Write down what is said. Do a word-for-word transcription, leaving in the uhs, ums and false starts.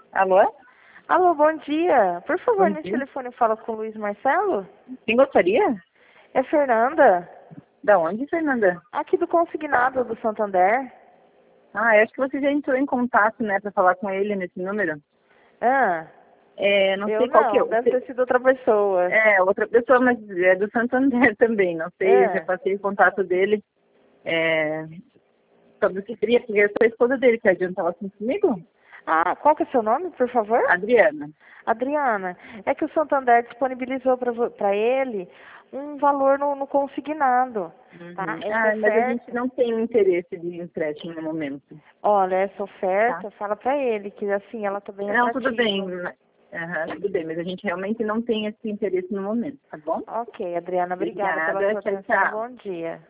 Alô? Alô, bom dia. Por favor, Bom no dia. telefone fala com o Luiz Marcelo? Quem gostaria? É Fernanda, Da onde, Fernanda? aqui do Consignado do Santander. Ah, eu acho que você já entrou em contato, né, para falar com ele nesse número. Ah, É, não eu sei qual que é. não, o deve ter se- sido outra pessoa. É, outra pessoa, mas é do Santander também. Não sei, eu já Ah, passei o contato dele. É, sobre o que queria, porque eu sou a esposa dele, que adianta falar assim comigo? ah, qual que é seu nome, por favor? Adriana. Adriana. É que o Santander disponibilizou para ele um valor no, no consignado, tá? Uhum. Essa Ah, mas a gente oferta, não tem interesse de empréstimo no momento, olha, essa tá? oferta, fala para ele que assim, ela tá bem Não, tudo bem. atrativa. Aham, tudo bem, mas a gente realmente não tem esse interesse no momento, tá bom? Ok, Adriana, obrigada pela Obrigada, sua tchau, atenção. tchau. Bom dia.